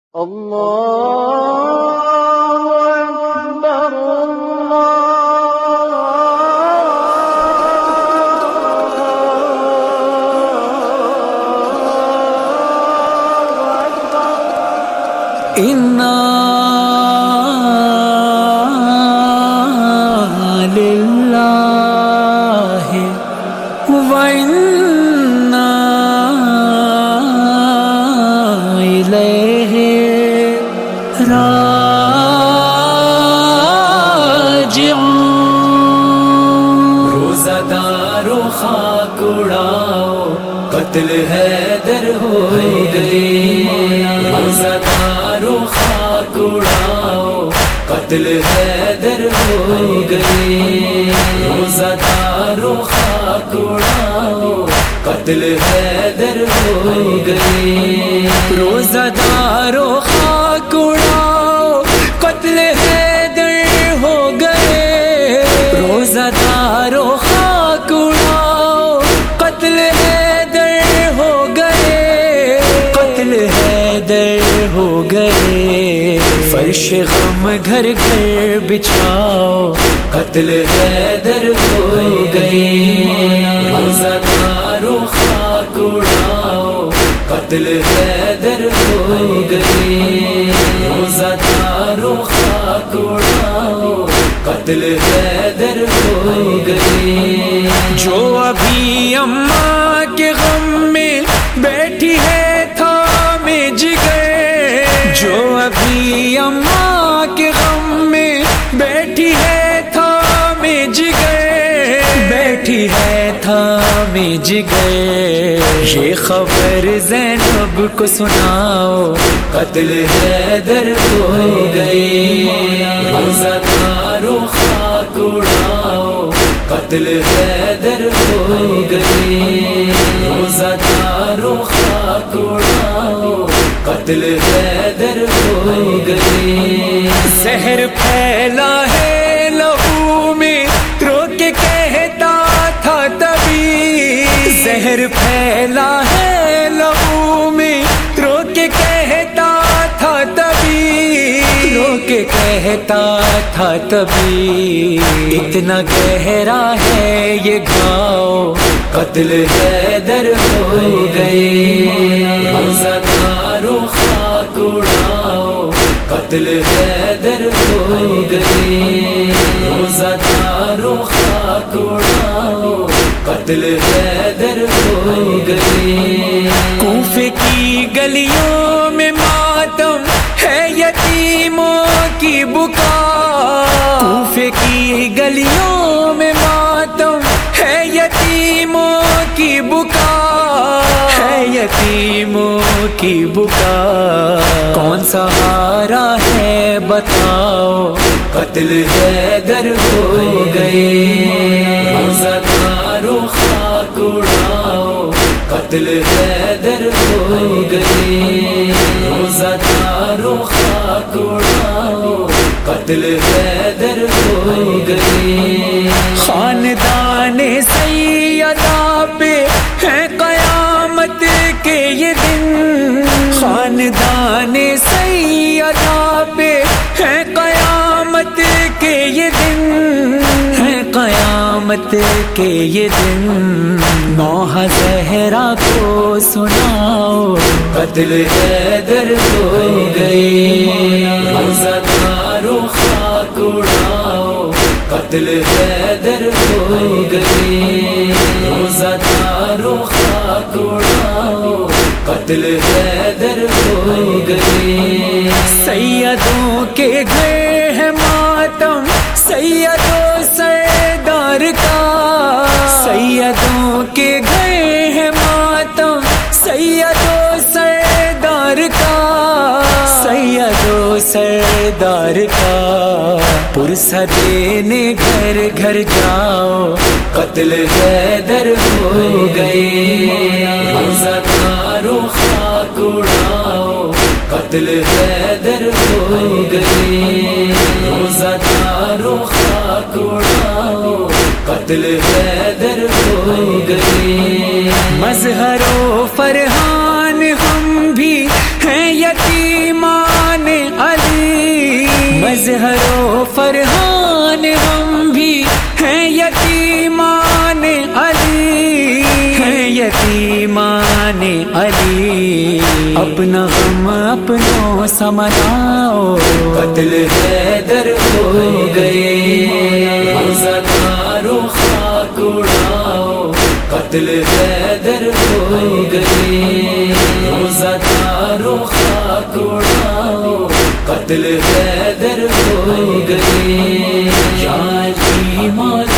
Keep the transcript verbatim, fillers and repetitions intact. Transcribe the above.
اللہ اکبر اللہ انا للہ و انا الیہ راجعون۔ روزہ دار و خاک اڑاؤ، قتل حیدر ہو گئی۔ روزہ دار و خاک اڑاؤ، قتل حیدر ہو گئی۔ روزہ دار و خاک اڑاؤ، قتل حیدر ہو گئی۔ روزہ دار و خاک اڑاؤ، قتل حیدر ہو گئے۔ روزہ دار و خاک اڑاؤ، قتل حیدر ہو گئے۔ قتل حیدر ہو گئے۔ فرش غم گھر گھر بچھاؤ، قتل حیدر ہو گئی۔ روزہ دار و خاک اڑاؤ، قتل حیدر ہو گئی۔ روزہ دار و خاک اڑاؤ، قتل حیدر ہو گئی۔ جو ابھی اماں کے غم میں بیٹھی ہے تھامے جگر، جو ابھی اماں کے غم میں بیٹھی ہے تھامے جگر، بیٹھی ہے تھامے جگر، یہ خبر زینب کو سناؤ، قتل حیدر ہو گئی۔ روزہ دار و خاک اڑاؤ، قتل حیدر ہو گئی۔ روزہ دار و خاک اڑاؤ، قتل حیدر ہو گئی۔ زہر پھیلا ہے لہو میں، رو کے کہتا تھا تبھی۔ زہر پھیلا ہے لہو میں، رو کے کہتا تھا تبھی۔ رو کے کہتا تھا تبھی، اتنا گہرا ہے یہ گھاؤ، قتل حیدر ہو گئی۔ روزہ دار و خاک اڑاؤ، قتل حیدر ہو گئی۔ روزہ دار و خاک اڑاؤ، قتل حیدر ہو گئی۔ کوفے کی گلیوں میں ماتم ہے یتیموں کی بکا، کوفے کی گلیوں میں ماتم ہے یتیموں کی بکا، ہے یتیموں کی بکا۔ کون سہارا ہے بتاؤ، قتل حیدر ہو گئی۔ روزہ دار و خاک اڑاؤ، قتل حیدر ہو گئی۔ روزہ دار و خاک اڑاؤ، قتل حیدر ہو گئی۔ خاندان سیدہ پہ ہے قیامت کے یہ دن، خاندان سیدہ پہ ہے قیامت کے یہ دن، ہے قیامت کے یہ دن۔ نوح زہرا کو سناؤ، قتل حیدر ہو گئی۔ روزہ دار و خاک اڑاؤ، قتل حیدر ہو گئی۔ روزہ دار و خاک اڑاؤ، قتل حیدر ہو گئی۔ سیدوں کے گھر ہے ماتم، سیدوں سردار کا، سیدوں کے گھر ہے ماتم، سیدوں سردار کا، سیدوں سردار کا۔ پرسہ دینے گھر گھر جاؤ، قتل حیدر ہو گئی۔ روزہ دار و خاک اڑاؤ، قتل حیدر ہو گئی۔ روزہ دار و خاک اڑاؤ، قتل حیدر ہو گئی۔ مظہر و فرحان ہم بھی ہیں یتیماں اظہر و فرحان ہم بھی ہیں یتیمان علی، ہیں یتیمان علی، اپنا غم اپنوں سمجھاؤ، قتل حیدر ہو گئے، روزگارو خاک اڑاؤ، قتل حیدر ہو گئے، روزگارو خاک اڑاؤ، قتل حیدر ہو گئے، یا علی مولا